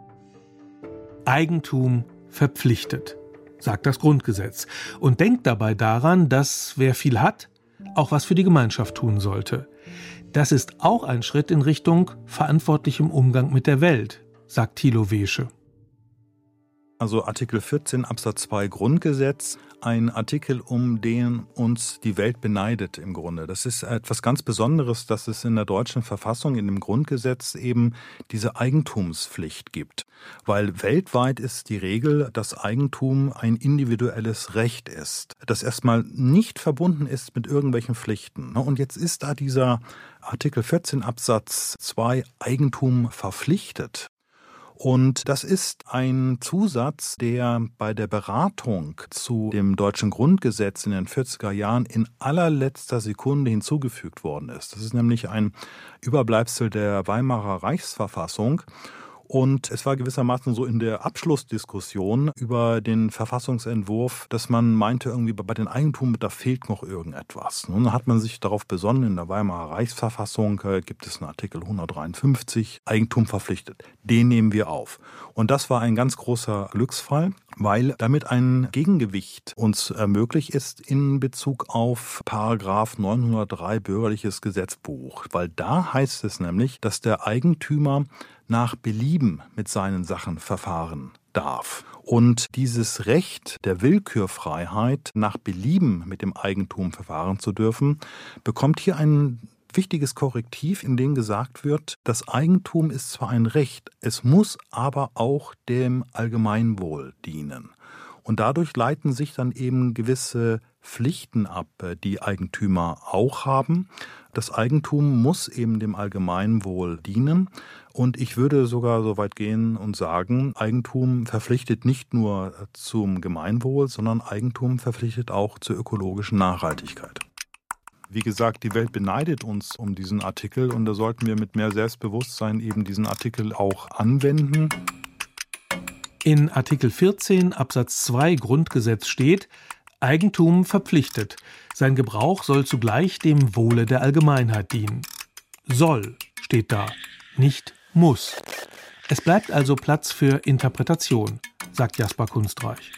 Eigentum verpflichtet, sagt das Grundgesetz, und denkt dabei daran, dass wer viel hat, auch was für die Gemeinschaft tun sollte. Das ist auch ein Schritt in Richtung verantwortlichem Umgang mit der Welt, sagt Thilo Wesche. Also Artikel 14 Absatz 2 Grundgesetz, ein Artikel, um den uns die Welt beneidet im Grunde. Das ist etwas ganz Besonderes, dass es in der deutschen Verfassung, in dem Grundgesetz eben diese Eigentumspflicht gibt. Weil weltweit ist die Regel, dass Eigentum ein individuelles Recht ist, das erstmal nicht verbunden ist mit irgendwelchen Pflichten. Und jetzt ist da dieser Artikel 14 Absatz 2 Eigentum verpflichtet. Und das ist ein Zusatz, der bei der Beratung zu dem deutschen Grundgesetz in den 40er Jahren in allerletzter Sekunde hinzugefügt worden ist. Das ist nämlich ein Überbleibsel der Weimarer Reichsverfassung. Und es war gewissermaßen so in der Abschlussdiskussion über den Verfassungsentwurf, dass man meinte, irgendwie bei den Eigentum, da fehlt noch irgendetwas. Nun hat man sich darauf besonnen, in der Weimarer Reichsverfassung gibt es einen Artikel 153, Eigentum verpflichtet. Den nehmen wir auf. Und das war ein ganz großer Glücksfall, weil damit ein Gegengewicht uns möglich ist in Bezug auf Paragraph 903 Bürgerliches Gesetzbuch. Weil da heißt es nämlich, dass der Eigentümer nach Belieben mit seinen Sachen verfahren darf. Und dieses Recht der Willkürfreiheit, nach Belieben mit dem Eigentum verfahren zu dürfen, bekommt hier ein wichtiges Korrektiv, in dem gesagt wird, das Eigentum ist zwar ein Recht, es muss aber auch dem Allgemeinwohl dienen. Und dadurch leiten sich dann eben gewisse Pflichten ab, die Eigentümer auch haben. Das Eigentum muss eben dem Allgemeinwohl dienen. Und ich würde sogar so weit gehen und sagen, Eigentum verpflichtet nicht nur zum Gemeinwohl, sondern Eigentum verpflichtet auch zur ökologischen Nachhaltigkeit. Wie gesagt, die Welt beneidet uns um diesen Artikel und da sollten wir mit mehr Selbstbewusstsein eben diesen Artikel auch anwenden. In Artikel 14 Absatz 2 Grundgesetz steht: Eigentum verpflichtet. Sein Gebrauch soll zugleich dem Wohle der Allgemeinheit dienen. Soll steht da, nicht muss. Es bleibt also Platz für Interpretation, sagt Jasper Kunstreich.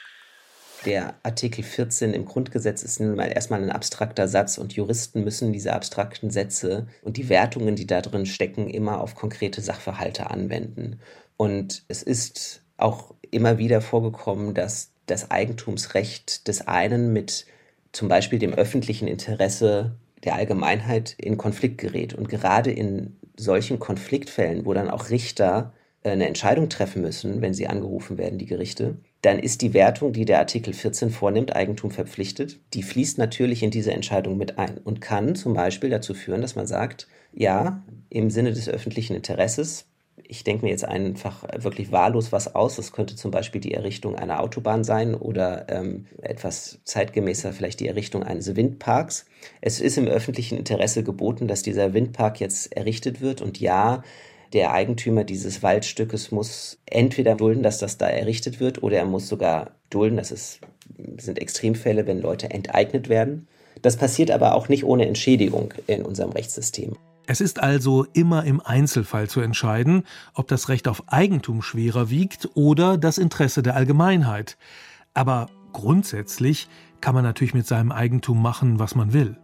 Der Artikel 14 im Grundgesetz ist nun mal erstmal ein abstrakter Satz und Juristen müssen diese abstrakten Sätze und die Wertungen, die da drin stecken, immer auf konkrete Sachverhalte anwenden. Und es ist auch immer wieder vorgekommen, dass das Eigentumsrecht des einen mit zum Beispiel dem öffentlichen Interesse der Allgemeinheit in Konflikt gerät. Und gerade in solchen Konfliktfällen, wo dann auch Richter eine Entscheidung treffen müssen, wenn sie angerufen werden, die Gerichte, dann ist die Wertung, die der Artikel 14 vornimmt, Eigentum verpflichtet, die fließt natürlich in diese Entscheidung mit ein und kann zum Beispiel dazu führen, dass man sagt, ja, im Sinne des öffentlichen Interesses, ich denke mir jetzt einfach wirklich wahllos was aus, das könnte zum Beispiel die Errichtung einer Autobahn sein oder etwas zeitgemäßer vielleicht die Errichtung eines Windparks. Es ist im öffentlichen Interesse geboten, dass dieser Windpark jetzt errichtet wird und ja, der Eigentümer dieses Waldstückes muss entweder dulden, dass das da errichtet wird, oder er muss sogar dulden, sind Extremfälle, wenn Leute enteignet werden. Das passiert aber auch nicht ohne Entschädigung in unserem Rechtssystem. Es ist also immer im Einzelfall zu entscheiden, ob das Recht auf Eigentum schwerer wiegt oder das Interesse der Allgemeinheit. Aber grundsätzlich kann man natürlich mit seinem Eigentum machen, was man will.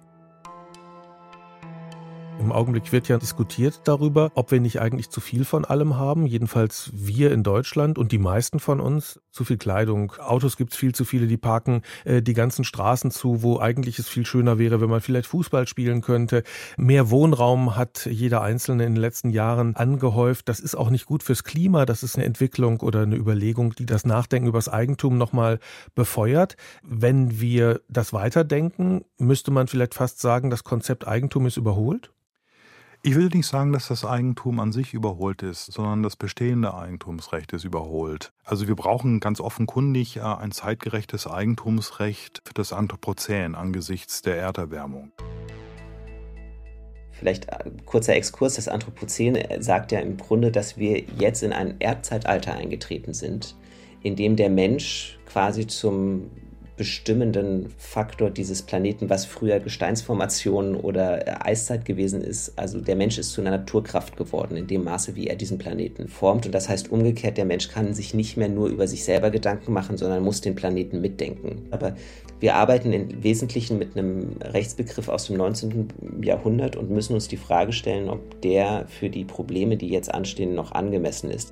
Im Augenblick wird ja diskutiert darüber, ob wir nicht eigentlich zu viel von allem haben. Jedenfalls wir in Deutschland und die meisten von uns. Zu viel Kleidung, Autos gibt es viel zu viele, die parken die ganzen Straßen zu, wo eigentlich es viel schöner wäre, wenn man vielleicht Fußball spielen könnte. Mehr Wohnraum hat jeder Einzelne in den letzten Jahren angehäuft. Das ist auch nicht gut fürs Klima. Das ist eine Entwicklung oder eine Überlegung, die das Nachdenken über das Eigentum nochmal befeuert. Wenn wir das weiterdenken, müsste man vielleicht fast sagen, das Konzept Eigentum ist überholt? Ich will nicht sagen, dass das Eigentum an sich überholt ist, sondern das bestehende Eigentumsrecht ist überholt. Also wir brauchen ganz offenkundig ein zeitgerechtes Eigentumsrecht für das Anthropozän angesichts der Erderwärmung. Vielleicht ein kurzer Exkurs. Das Anthropozän sagt ja im Grunde, dass wir jetzt in ein Erdzeitalter eingetreten sind, in dem der Mensch quasi zum bestimmenden Faktor dieses Planeten, was früher Gesteinsformation oder Eiszeit gewesen ist. Also der Mensch ist zu einer Naturkraft geworden, in dem Maße, wie er diesen Planeten formt. Und das heißt umgekehrt, der Mensch kann sich nicht mehr nur über sich selber Gedanken machen, sondern muss den Planeten mitdenken. Aber wir arbeiten im Wesentlichen mit einem Rechtsbegriff aus dem 19. Jahrhundert und müssen uns die Frage stellen, ob der für die Probleme, die jetzt anstehen, noch angemessen ist.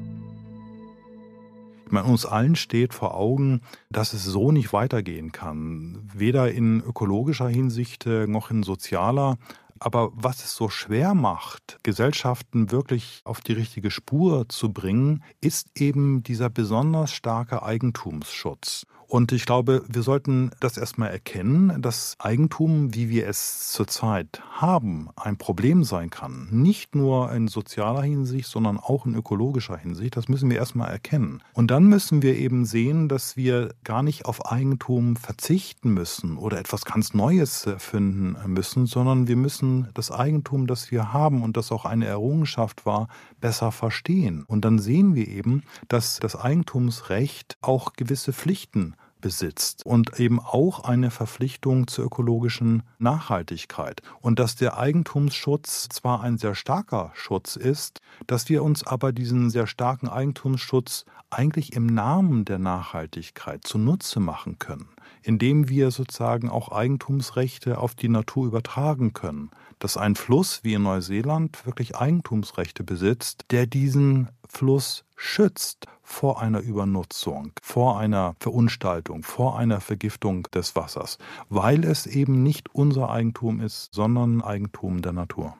Uns allen steht vor Augen, dass es so nicht weitergehen kann. Weder in ökologischer Hinsicht noch in sozialer. Aber was es so schwer macht, Gesellschaften wirklich auf die richtige Spur zu bringen, ist eben dieser besonders starke Eigentumsschutz. Und ich glaube, wir sollten das erstmal erkennen, dass Eigentum, wie wir es zurzeit haben, ein Problem sein kann. Nicht nur in sozialer Hinsicht, sondern auch in ökologischer Hinsicht. Das müssen wir erstmal erkennen. Und dann müssen wir eben sehen, dass wir gar nicht auf Eigentum verzichten müssen oder etwas ganz Neues erfinden müssen, sondern wir müssen das Eigentum, das wir haben und das auch eine Errungenschaft war, besser verstehen. Und dann sehen wir eben, dass das Eigentumsrecht auch gewisse Pflichten besitzt und eben auch eine Verpflichtung zur ökologischen Nachhaltigkeit. Und dass der Eigentumsschutz zwar ein sehr starker Schutz ist, dass wir uns aber diesen sehr starken Eigentumsschutz eigentlich im Namen der Nachhaltigkeit zunutze machen können, indem wir sozusagen auch Eigentumsrechte auf die Natur übertragen können. Dass ein Fluss wie in Neuseeland wirklich Eigentumsrechte besitzt, der diesen Fluss schützt vor einer Übernutzung, vor einer Verunstaltung, vor einer Vergiftung des Wassers, weil es eben nicht unser Eigentum ist, sondern Eigentum der Natur.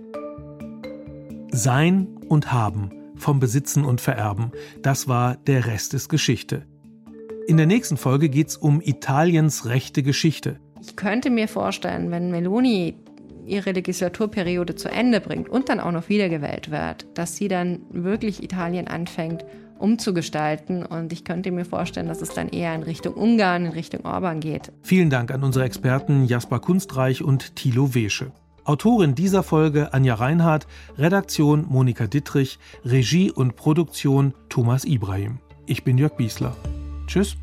Sein und Haben, vom Besitzen und Vererben, das war der Rest ist Geschichte. In der nächsten Folge geht es um Italiens rechte Geschichte. Ich könnte mir vorstellen, wenn Meloni ihre Legislaturperiode zu Ende bringt und dann auch noch wiedergewählt wird, dass sie dann wirklich Italien anfängt umzugestalten. Und ich könnte mir vorstellen, dass es dann eher in Richtung Ungarn, in Richtung Orban geht. Vielen Dank an unsere Experten Jasper Kunstreich und Thilo Wesche. Autorin dieser Folge Anja Reinhardt, Redaktion Monika Dittrich, Regie und Produktion Thomas Ibrahim. Ich bin Jörg Biesler. Tschüss.